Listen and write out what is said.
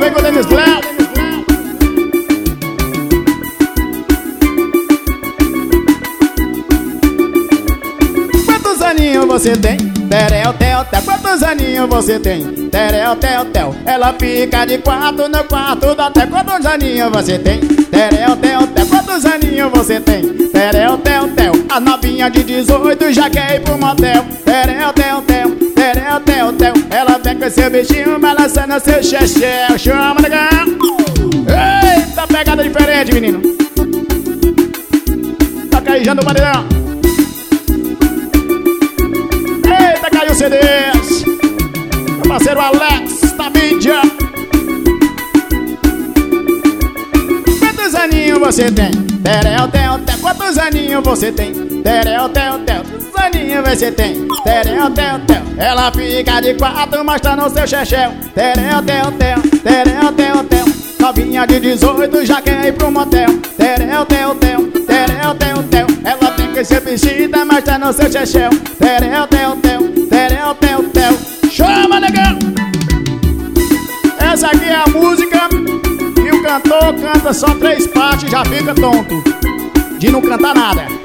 vem com o Denis Léo. Quantos aninhos você tem? Terel, tel, tel. Quantos aninhos você tem? Terel, tel, tel. Ela fica de quarto no quarto da tel. Quantos aninhos você tem? Terel, tel, tel. Quantos aninhos você tem? Terel, tel, tel. A novinha de 18 já quer ir pro motel. Terel, tel, tel. Terel, tel, tel. Ela vem com seu bichinho balançando seu xexé. Chama, negão. Eita, pegada diferente, menino. Toca aí, já no paredão. Eita, caiu o CDs. Meu parceiro Alex da mídia. Quantos aninhos você tem? Terel, tel, tel. Quantos aninhos você tem? Terel, tel, tel. Quantos aninhos você tem? Terel, tel, tel. Ela fica de quatro mostrando seu xexéu. Terel, tel, tel. Terel, tel, tel. Novinha de 18 já quer ir pro motel. Terel, tel, tel. Terel, tel, tel. Ela tem que ser vestida mostrando seu xexéu. Terel, tel, tel. Terel, tel, tel. Chama, negão! Essa aqui é a música e o cantor canta só 3 partes e já fica tonto de não cantar nada.